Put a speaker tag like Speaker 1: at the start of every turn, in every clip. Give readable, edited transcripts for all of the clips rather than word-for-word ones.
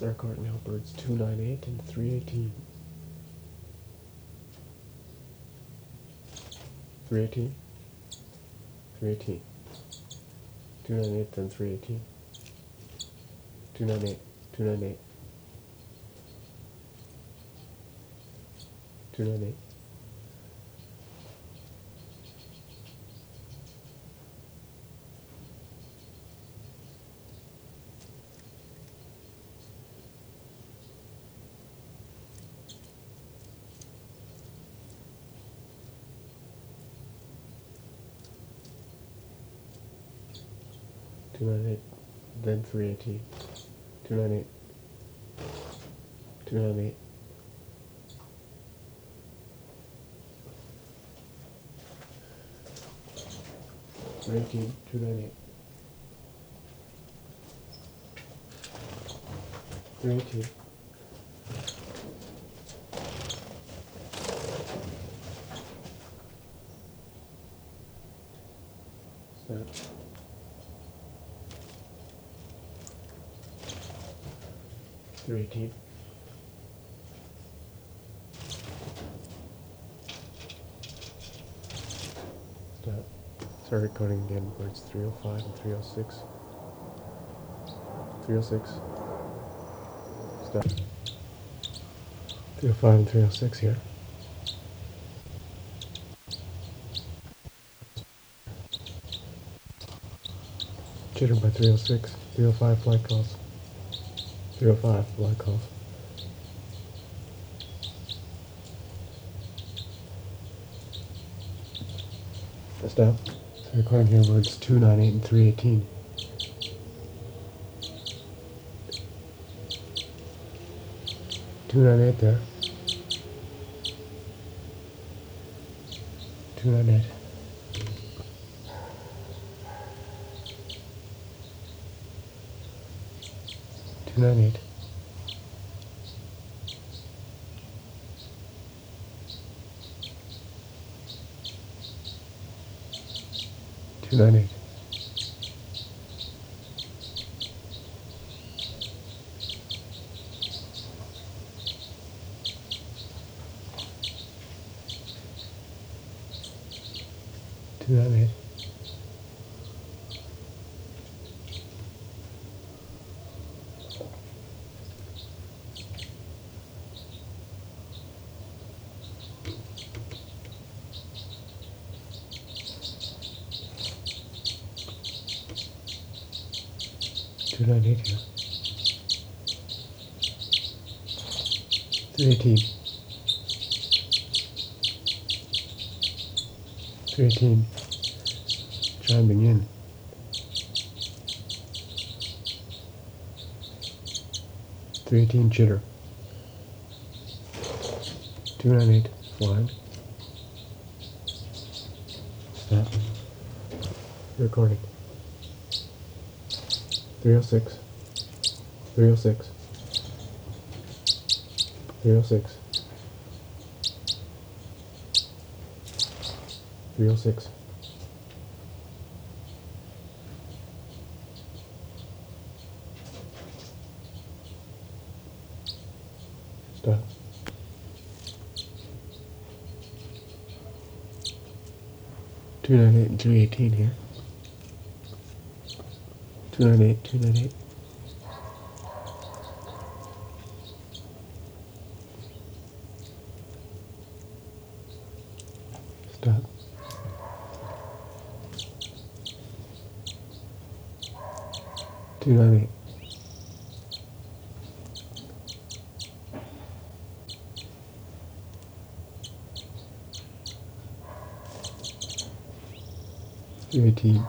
Speaker 1: Start recording now, birds 298 and 318. 318. 318. 298, then 318. 298. 298. 298. 298, then 318. 298. 298. 318. 298. 318. 318. Stop. Start recording again. Birds 305 and 306. 306. Stop. 305 and 306 here. Jitter by 306. 305 flight calls. 305 flight calls. Stop. So recording here words 298 and 318. $298 there. 298. 298. 298. 298. 298 here. 318. 318. Chiming in. 318 jitter. 298 flying. Stop. Recording. 306. 306. 306. 306. Stop. 298 and 318 here. 298, 298. Stop. 298. 318.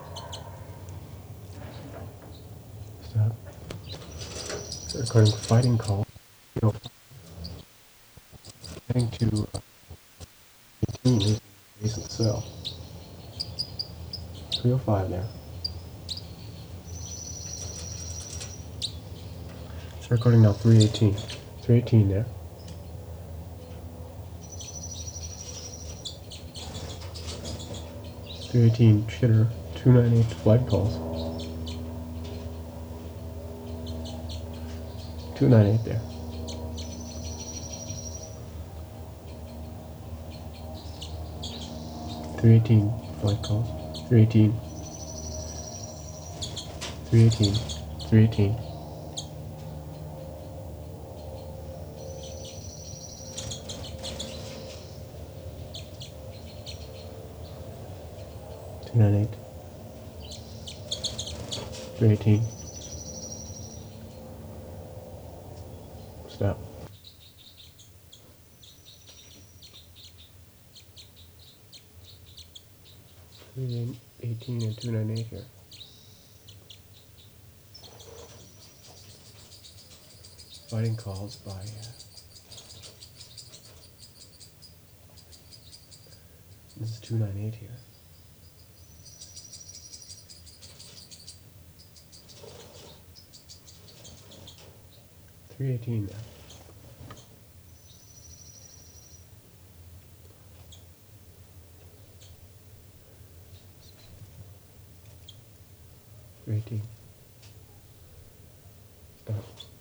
Speaker 1: Stop. Recording fighting call. Heading to 18 is recent cell. 305 there. It's recording now 318. 318 there. 318 chitter, 298 flight calls. 298 there. .318 flight calls. 318. 318. 318. 298. 318. Stop. 318 and 298 here. Fighting calls by this is 298 here. .318 now. .318. Stop.